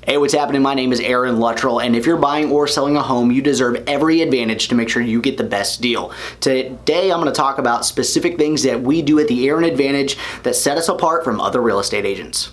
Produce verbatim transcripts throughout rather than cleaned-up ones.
Hey, what's happening? My name is Aaron Luttrell, and if you're buying or selling a home, you deserve every advantage to make sure you get the best deal. Today, I'm going to talk about specific things that we do at the Aaron Advantage that set us apart from other real estate agents.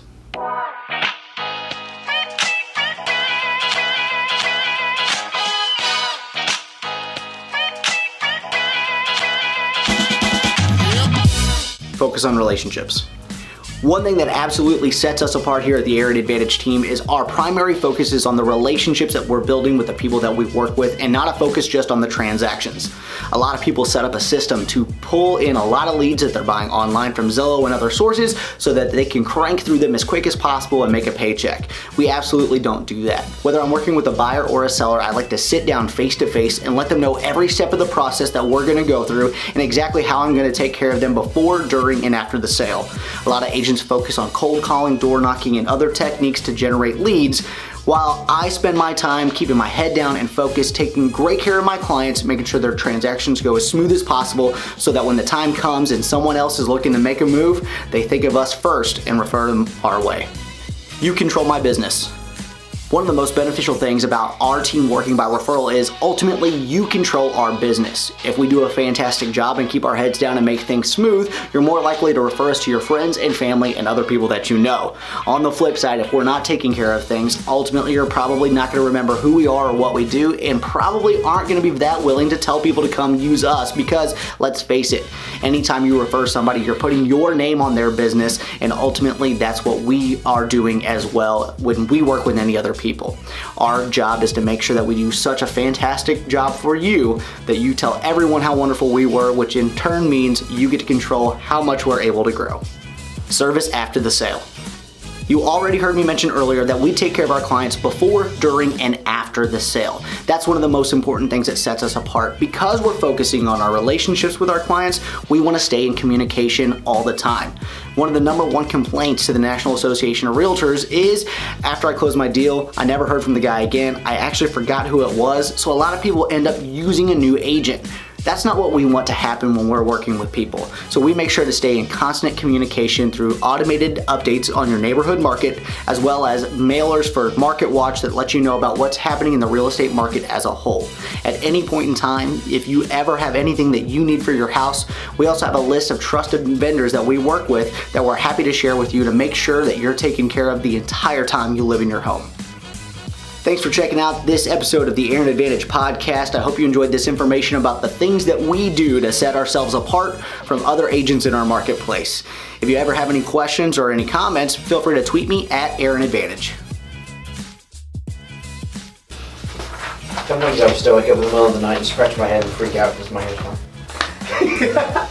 Focus on relationships. One thing that absolutely sets us apart here at the Aaron Advantage team is our primary focus is on the relationships that we're building with the people that we work with, and not a focus just on the transactions. A lot of people set up a system to pull in a lot of leads that they're buying online from Zillow and other sources so that they can crank through them as quick as possible and make a paycheck. We absolutely don't do that. Whether I'm working with a buyer or a seller, I like to sit down face to face and let them know every step of the process that we're gonna go through and exactly how I'm gonna take care of them before, during, and after the sale. A lot of agents focus on cold calling, door knocking, and other techniques to generate leads, while I spend my time keeping my head down and focused, taking great care of my clients, making sure their transactions go as smooth as possible so that when the time comes and someone else is looking to make a move, they think of us first and refer them our way. You control my business. One of the most beneficial things about our team working by referral is ultimately you control our business. If we do a fantastic job and keep our heads down and make things smooth, you're more likely to refer us to your friends and family and other people that you know. On the flip side, if we're not taking care of things, ultimately you're probably not going to remember who we are or what we do, and probably aren't going to be that willing to tell people to come use us because, let's face it, anytime you refer somebody, you're putting your name on their business, and ultimately that's what we are doing as well when we work with any other people. people. Our job is to make sure that we do such a fantastic job for you that you tell everyone how wonderful we were, which in turn means you get to control how much we're able to grow. Service after the sale. You already heard me mention earlier that we take care of our clients before, during, and after the sale. That's one of the most important things that sets us apart. Because we're focusing on our relationships with our clients, we want to stay in communication all the time. One of the number one complaints to the National Association of Realtors is, after I close my deal, I never heard from the guy again. I actually forgot who it was, so a lot of people end up using a new agent. That's not what we want to happen when we're working with people. So we make sure to stay in constant communication through automated updates on your neighborhood market, as well as mailers for Market Watch that let you know about what's happening in the real estate market as a whole. At any point in time, if you ever have anything that you need for your house, we also have a list of trusted vendors that we work with that we're happy to share with you to make sure that you're taken care of the entire time you live in your home. Thanks for checking out this episode of the Aaron Advantage podcast. I hope you enjoyed this information about the things that we do to set ourselves apart from other agents in our marketplace. If you ever have any questions or any comments, feel free to tweet me at Aaron Advantage. Sometimes I'm stoic up in the middle of the night and scratch my head and freak out because my hair's gone.